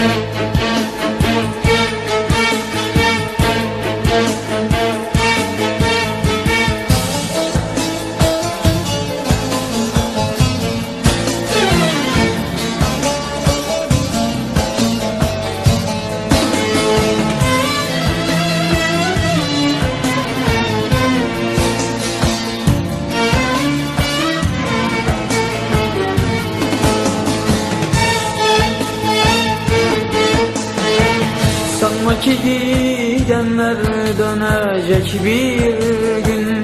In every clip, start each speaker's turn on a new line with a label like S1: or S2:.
S1: Sanma ki gidenler dönecek bir gün.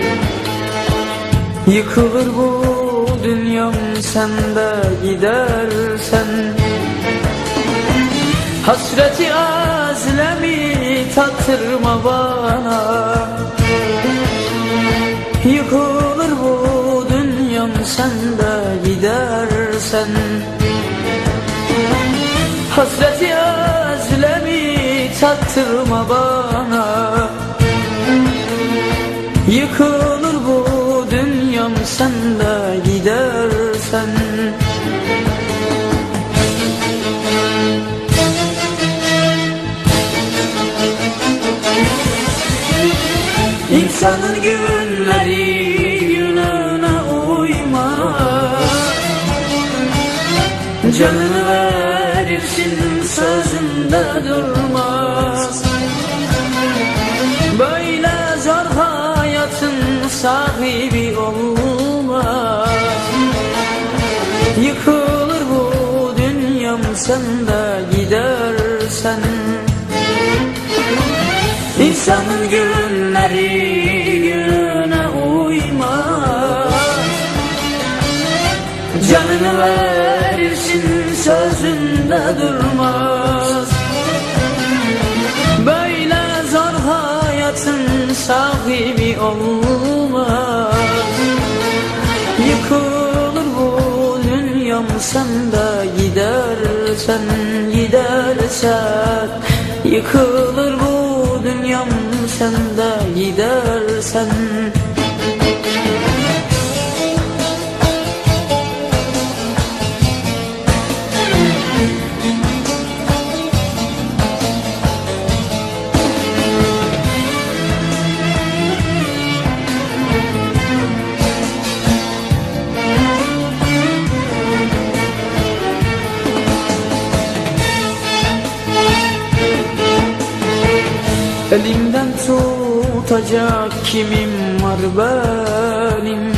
S1: Yıkılır bu dünyam sen de gidersen. Hasreti azlemi tattırma bana. Yıkılır bu dünyam sen de gidersen. Hasreti azlemi tattırma bana. Yıkılır bu dünyam sen de gidersen. İnsanın günleri gününe uymaz. Canını verirsin sözünde durmaz. Böyle zor hayatın sahibi olmaz. Yıkılır bu dünyam sen de gidersen. İnsanın günleri gününe uymaz. Canını verirsin sözünde durmaz. Böyle zor hayatın sahibi olmaz. Yıkılır bu dünyam sen de gidersen, gidersen. Yıkılır bu dünyam sen de gidersen. Elimden tutacak kimim var benim?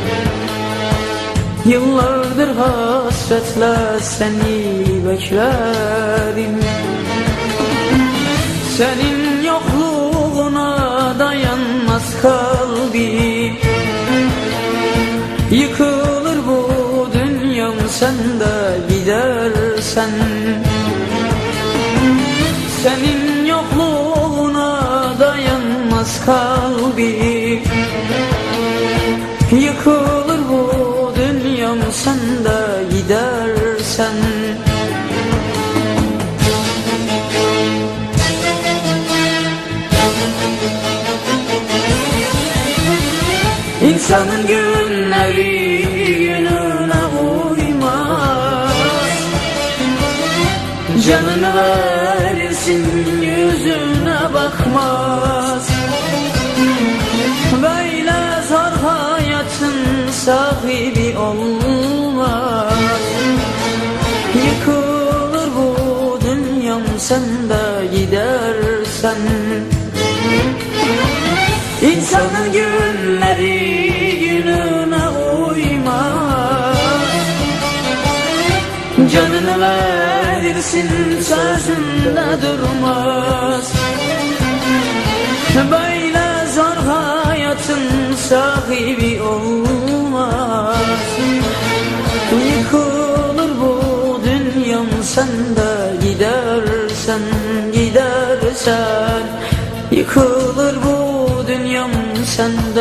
S1: Yıllardır hasretle seni beklerim. Senin yokluğuna dayanmaz kalbim. Yıkılır bu dünyam sen de gidersen. Senin yokluğuna dayanmaz kalbim. Yıkılır bu dünyam sen de gidersen. İnsanın günleri gününe uymaz. Canını verirsin yüzüne bakmaz. Böyle zor hayatın sahibi olmaz. Yıkılır bu dünyam sen de gidersen. İnsanın günleri gününe uymaz. Canını verirsin sözünde durmaz. Böyle zor hayatın sahibi olmaz. Yıkılır bu dünyam sen de gidersen, gidersen. Yıkılır bu dünyam sen